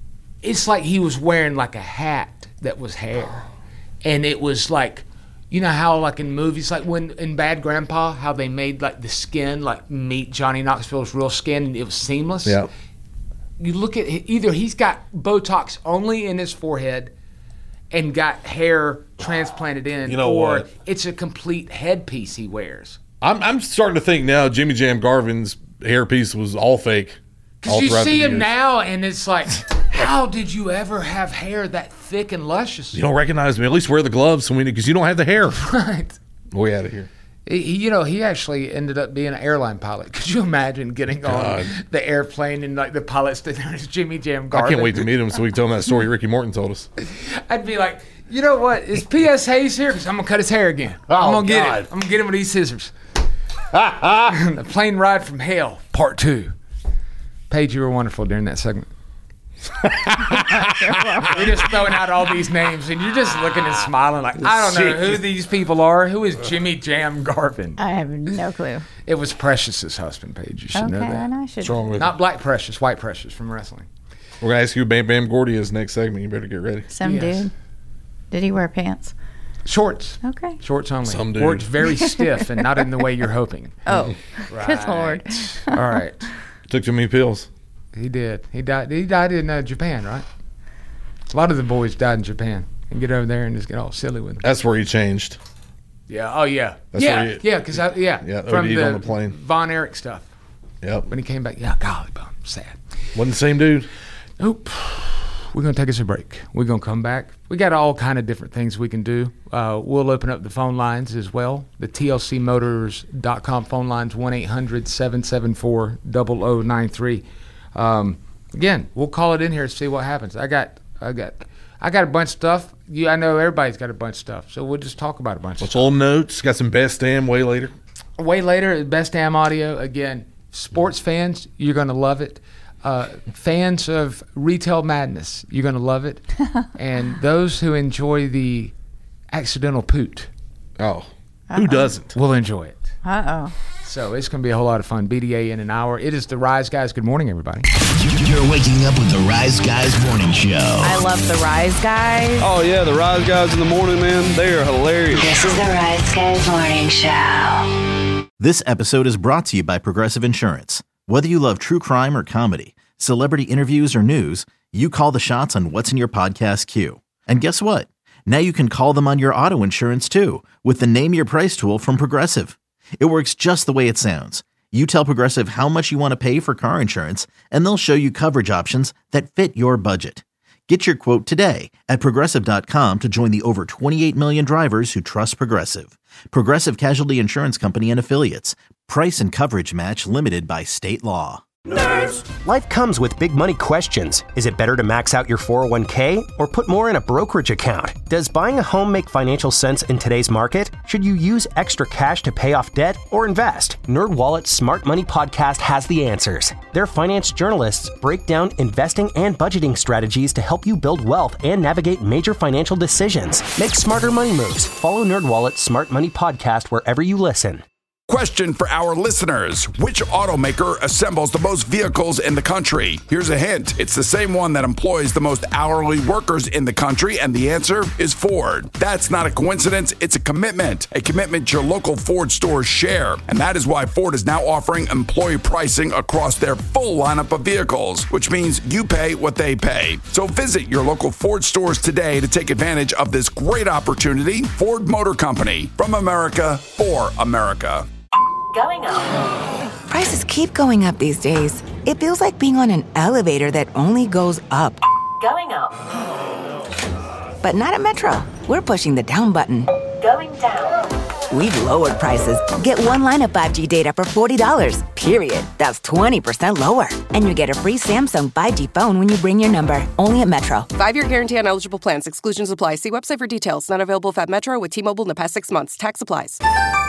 it's like he was wearing like a hat that was hair. And it was like, you know how like in movies, like when in Bad Grandpa, how they made like the skin, like meet Johnny Knoxville's real skin, and it was seamless. Yeah. You look at, either he's got Botox only in his forehead and got hair transplanted in, You know or what? it's a complete headpiece he wears. I'm I'm starting to think now Jimmy Jam Garvin's hairpiece was all fake. all Because you throughout the see him years. now, and it's like, how did you ever have hair that thick and luscious? You don't recognize me. At least wear the gloves because you don't have the hair. Right. Way out of here. He, you know, he actually ended up being an airline pilot. Could you imagine getting God. on the airplane and like the pilot sitting there is Jimmy Jam Garvin? I can't wait to meet him so we can tell him that story Ricky Morton told us. I'd be like, you know what? Is P S Hayes here? Because I'm gonna cut his hair again. I'm gonna get God. it. I'm gonna get him with these scissors. The plane ride from hell, part two. Paige, you were wonderful during that segment. We're just throwing out all these names, and you're just looking and smiling like, I don't know who these people are. Who is Jimmy Jam Garvin? I have no clue. It was Precious's husband, Paige. You should Okay, know that. I know I should. What's wrong with Not Black Precious, White Precious from wrestling. We're going to ask you who Bam Bam Gordy is next segment. You better get ready. Some Yes. dude. Did he wear pants? Shorts. Okay. Shorts only. Some dude. Or it's very stiff and not in the way you're hoping. Oh, Right. good lord. All right. Took too many pills. He did. He died. He died in uh, Japan, right? A lot of the boys died in Japan. And get over there and just get all silly with them. That's where he changed. Yeah. Oh yeah. That's yeah. where he- yeah. Because I yeah. Yeah, From OD'd the, on the plane. Von Erich stuff. Yep. When he came back, yeah. Golly, bum, sad. Wasn't the same dude. Nope. We're going to take us a break. We're going to come back. We got all kind of different things we can do. Uh, we'll open up the phone lines as well. The T L C Motors dot com phone lines, one eight hundred seven seven four zero zero nine three. Um, again, we'll call it in here and see what happens. I got I got, I got a bunch of stuff. You, I know everybody's got a bunch of stuff, so we'll just talk about a bunch of What's stuff. old notes? Got some best damn way later. Way later, Best Damn Audio. Again, sports fans, you're going to love it. Uh, fans of Retail Madness, you're going to love it. And those who enjoy the accidental poot. Oh, who doesn't? Will enjoy it. Uh-oh. So it's going to be a whole lot of fun. B D A in an hour. It is the Rise Guys. Good morning, everybody. You're waking up with the Rise Guys Morning Show. I love the Rise Guys. Oh, yeah, the Rise Guys in the morning, man. They are hilarious. This is the Rise Guys Morning Show. This episode is brought to you by Progressive Insurance. Whether you love true crime or comedy, celebrity interviews or news, you call the shots on what's in your podcast queue. And guess what? Now you can call them on your auto insurance too with the Name Your Price tool from Progressive. It works just the way it sounds. You tell Progressive how much you want to pay for car insurance, and they'll show you coverage options that fit your budget. Get your quote today at Progressive dot com to join the over twenty-eight million drivers who trust Progressive. Progressive Casualty Insurance Company and Affiliates. Price and coverage match limited by state law. Life comes with big money questions. Is it better to max out your four oh one k or put more in a brokerage account? Does buying a home make financial sense in today's market? Should you use extra cash to pay off debt or invest? NerdWallet's Smart Money Podcast has the answers. Their finance journalists break down investing and budgeting strategies to help you build wealth and navigate major financial decisions. Make smarter money moves. Follow NerdWallet's Smart Money Podcast wherever you listen. Question for our listeners. Which automaker assembles the most vehicles in the country? Here's a hint. It's the same one that employs the most hourly workers in the country, and the answer is Ford. That's not a coincidence. It's a commitment. A commitment your local Ford stores share. And that is why Ford is now offering employee pricing across their full lineup of vehicles, which means you pay what they pay. So visit your local Ford stores today to take advantage of this great opportunity. Ford Motor Company. From America, for America. Going up. Prices keep going up these days. It feels like being on an elevator that only goes up. Going up. But not at Metro. We're pushing the down button. Going down. We've lowered prices. Get one line of five G data for forty dollars, period. That's twenty percent lower. And you get a free Samsung five G phone when you bring your number. Only at Metro. Five-year guarantee on eligible plans. Exclusions apply. See website for details. Not available at Metro with T-Mobile in the past six months. Tax applies.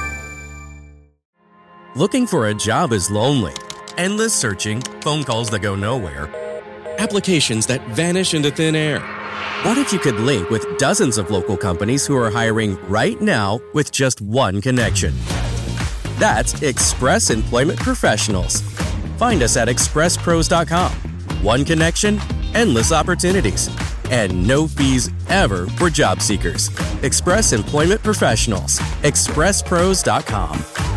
Looking for a job is lonely. Endless searching, phone calls that go nowhere, applications that vanish into thin air. What if you could link with dozens of local companies who are hiring right now with just one connection? That's Express Employment Professionals. Find us at express pros dot com. One connection, endless opportunities, and no fees ever for job seekers. Express Employment Professionals. express pros dot com.